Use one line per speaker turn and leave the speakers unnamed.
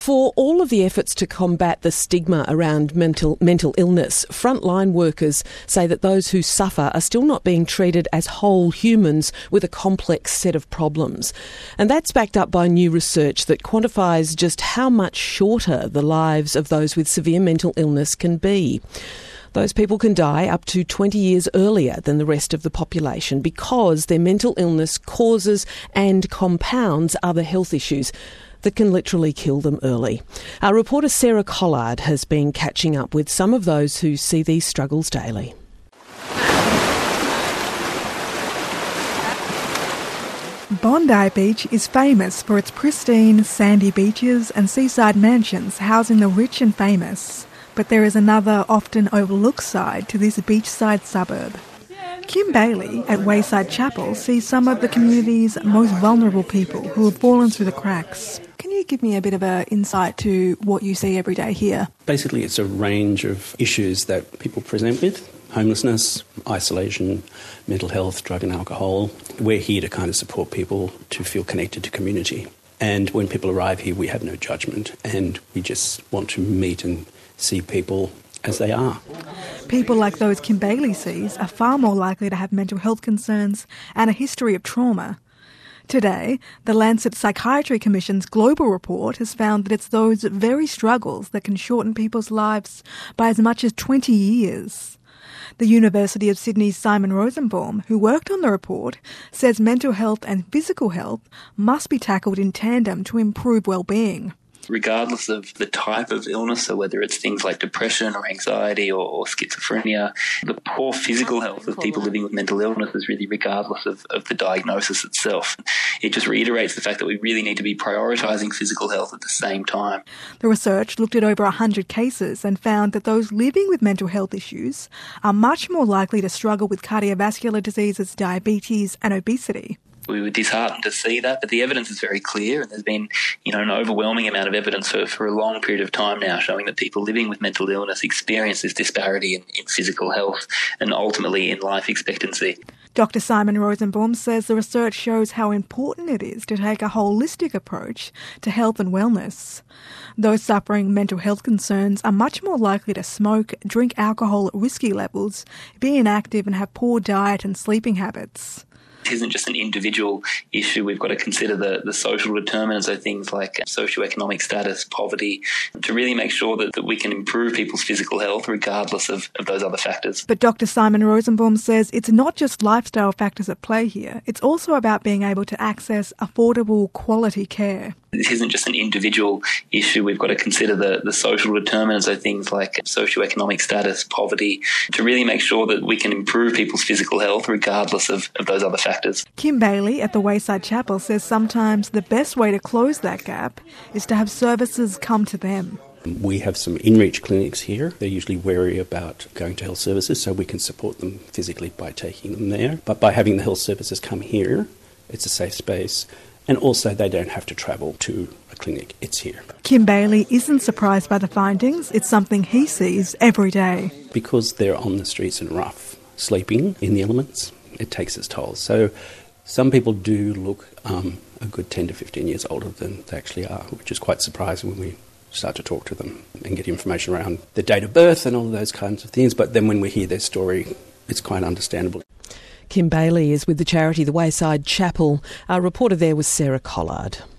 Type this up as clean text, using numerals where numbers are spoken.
For all of the efforts to combat the stigma around mental illness, frontline workers say that those who suffer are still not being treated as whole humans with a complex set of problems. And that's backed up by new research that quantifies just how much shorter the lives of those with severe mental illness can be. Those people can die up to 20 years earlier than the rest of the population because their mental illness causes and compounds other health issues that can literally kill them early. Our reporter Sarah Collard has been catching up with some of those who see these struggles daily.
Bondi Beach is famous for its pristine, sandy beaches and seaside mansions housing the rich and famous. But there is another, often overlooked side to this beachside suburb. Kim Bailey at Wayside Chapel sees some of the community's most vulnerable people who have fallen through the cracks. Can you give me a bit of an insight to what you see every day here?
Basically, it's a range of issues that people present with. Homelessness, isolation, mental health, drug and alcohol. We're here to kind of support people to feel connected to community. And when people arrive here, we have no judgment and we just want to meet and see people as they are.
People like those Kim Bailey sees are far more likely to have mental health concerns and a history of trauma. Today, the Lancet Psychiatry Commission's global report has found that it's those very struggles that can shorten people's lives by as much as 20 years. The University of Sydney's Simon Rosenbaum, who worked on the report, says mental health and physical health must be tackled in tandem to improve well-being.
Regardless of the type of illness, so whether it's things like depression or anxiety or schizophrenia, the poor physical health of people living with mental illness is really regardless of the diagnosis itself. It just reiterates the fact that we really need to be prioritising physical health at the same time.
The research looked at over 100 cases and found that those living with mental health issues are much more likely to struggle with cardiovascular diseases, diabetes and obesity.
We were disheartened to see that, but the evidence is very clear, and there's been, an overwhelming amount of evidence for a long period of time now showing that people living with mental illness experience this disparity in physical health and ultimately in life expectancy.
Dr. Simon Rosenbaum says the research shows how important it is to take a holistic approach to health and wellness. Those suffering mental health concerns are much more likely to smoke, drink alcohol at risky levels, be inactive and have poor diet and sleeping habits.
It isn't just an individual issue. We've got to consider the social determinants, so things like socioeconomic status, poverty, to really make sure that we can improve people's physical health regardless of those other factors.
But Dr. Simon Rosenbaum says it's not just lifestyle factors at play here. It's also about being able to access affordable, quality care.
This isn't just an individual issue. We've got to consider the social determinants, so things like socioeconomic status, poverty, to really make sure that we can improve people's physical health regardless of those other factors.
Kim Bailey at the Wayside Chapel says sometimes the best way to close that gap is to have services come to them.
We have some in-reach clinics here. They're usually wary about going to health services, so we can support them physically by taking them there. But by having the health services come here, it's a safe space. And also they don't have to travel to a clinic. It's here.
Kim Bailey isn't surprised by the findings. It's something he sees every day.
Because they're on the streets and rough, sleeping in the elements, it takes its toll. So some people do look a good 10 to 15 years older than they actually are, which is quite surprising when we start to talk to them and get information around their date of birth and all of those kinds of things. But then when we hear their story, it's quite understandable.
Kim Bailey is with the charity The Wayside Chapel. Our reporter there was Sarah Collard.